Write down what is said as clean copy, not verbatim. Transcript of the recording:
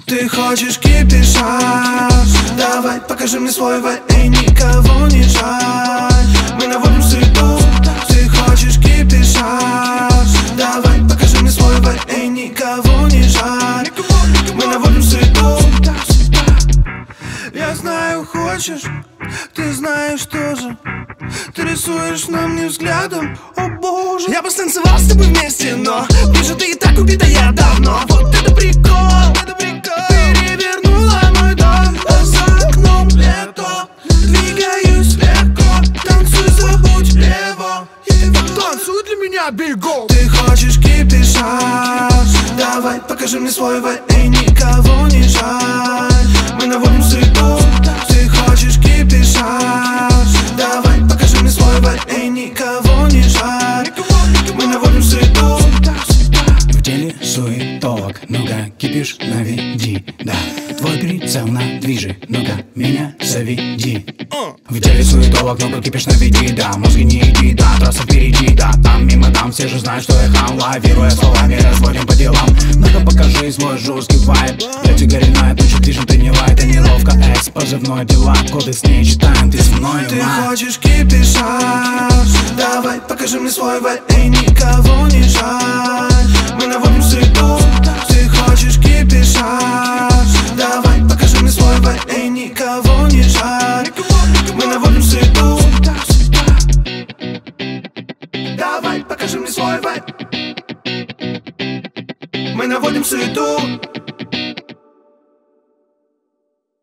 Ты хочешь кипиша? Давай, покажи мне свой вайб, и никого не жаль. Мы наводим суету. Ты хочешь кипиша? Давай, покажи мне свой вайб, и никого не жаль. Мы наводим суету. Я знаю, хочешь, ты знаешь тоже. Ты рисуешь на мне взглядом, о боже. Я бы станцевал с тобой вместе, но вижу, ты и так убита, я давно. Вот это прикол, это прикол. Перевернула мой дом, а за окном лето. Двигаюсь легко, танцуй, забудь его. Танцуй для меня, бегом. Ты хочешь кипиша? Давай, покажи мне свой вайб, и никого не жаль. Мы наводим суету. Ты хочешь кипиша? Давай, покажи мне свой вайб, и никого не жаль. Мы наводим суету. В теле суетолог, ну-ка, кипиш наведи, да. Твой прицел на движи, ну-ка, меня заведи. В теле суетолог, ну-ка, кипиш наведи, да. Мозги не иди, да, трасса впереди, да. Там мимо там, все же знают, что я хам. Лавируя словами, разводим по делам. Ну-ка, покажи свой жесткий вайб. Я тигриная туча, движем, ты не лай, это неловко. Экс, позывной дела, коды с ней читаем, ты со мной, Ты хочешь кипиша? Давай, покажи мне свой вайб, и никого не жаль. Мы наводим суету. Ты хочешь кипиша?